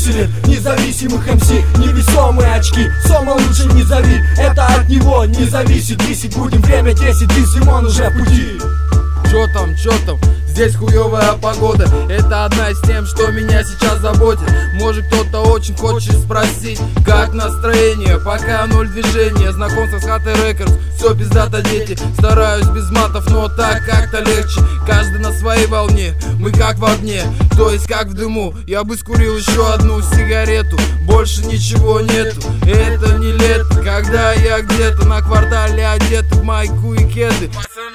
веселит независимых МС. Невесомые очки, Сома лучше не зови, это от него не зависит. Висеть будем, время 10, Димон уже в пути. Чё там, здесь хуёвая погода. Это одна из тем, что меня сейчас заботит. Может кто-то очень хочет спросить, как настроение, пока ноль движения. Знакомство с Хатой Рекордс, всё пиздато, дети. Стараюсь без матов, но так как-то легче. Каждый на своей волне, мы как в огне, то есть как в дыму. Я бы скурил еще одну сигарету, больше ничего нету. Это не лето, когда я где-то на квартале одет в майку и кеды.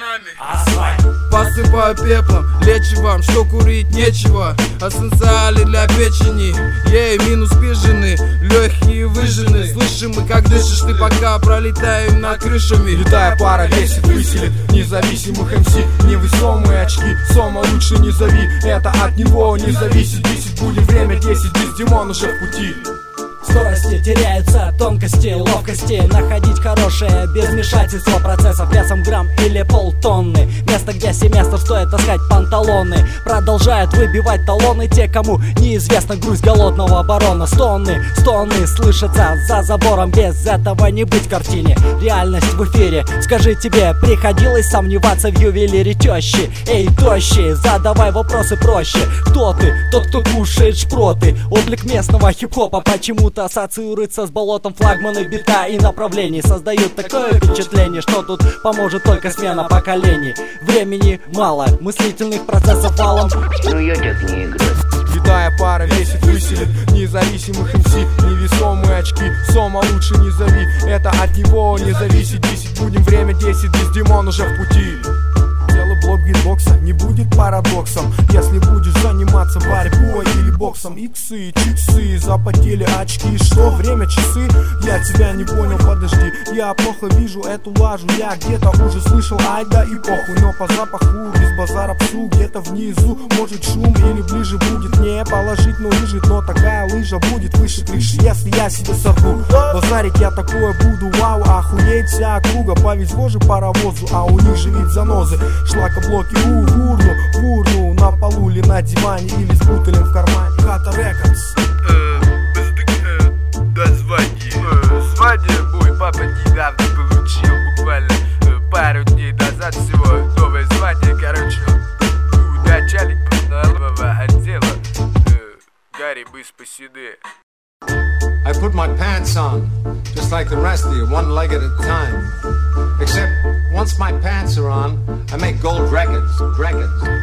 Асфальт. Посыпаю пеплом, лечу вам, что курить нечего. Ассенциали для печени, ей минус пижены, легкие выжжены. Слышим мы, как дышишь ты, пока пролетаем над крышами. Летая пара весит, выселит независимых МС. Невесомые очки, Сома лучше не зови, это от него не зависит. 10 будем, время 10, Димон уже в пути. Скорости теряются, тонкости, ловкости. Находить хорошее без вмешательства процессов весом грамм или полтонны. Место, где семестр стоит таскать панталоны. Продолжают выбивать талоны те, кому неизвестна грусть голодного барона. Стоны слышатся за забором, без этого не быть картине. Реальность в эфире, скажи, тебе приходилось сомневаться в ювелире тещи? Эй, тощи, задавай вопросы проще. Кто ты? Тот, кто кушает шпроты. Облик местного хип-хопа почему-то ассоциируется с болотом. Флагманы бита и направлений создают такое впечатление, что тут поможет только смена поколений. Времени мало, мыслительных процессов валом. Ну я так не играю. Летая пара весит, выселит независимых МС. Невесомые очки, Сома лучше не зови, это от него не зависит. 10 будем, время 10, Димон уже в пути. Целый блок гитбокса не будет парадоксом, если будешь заниматься борьбой или боксом. Иксы, чиксы, запотели очки. Что, время, часы? Я тебя не понял, подожди. Я плохо вижу эту лажу, я где-то уже слышал, ай да и похуй. Но по запаху, без базара псу, где-то внизу может шум или ближе будет. Не положить, но лежит, но такая лыжа будет выше крыши, если я себе сорву. Базарить я такое буду, вау, охуеть вся округа. Повезло же паровозу, а у них же ведь занозы. Шлакоблоки в урну, на полу или на диване, или с бутылем в кармане. Хата Рекордс. Свадьбу мой папа недавно получил, буквально пару дней назад всего. Новое звание, короче, начальник нового отдела. Гарри бы спасены. I put my pants on, just like the rest of you, one leg at a time. Except, once my pants are on, I make gold records.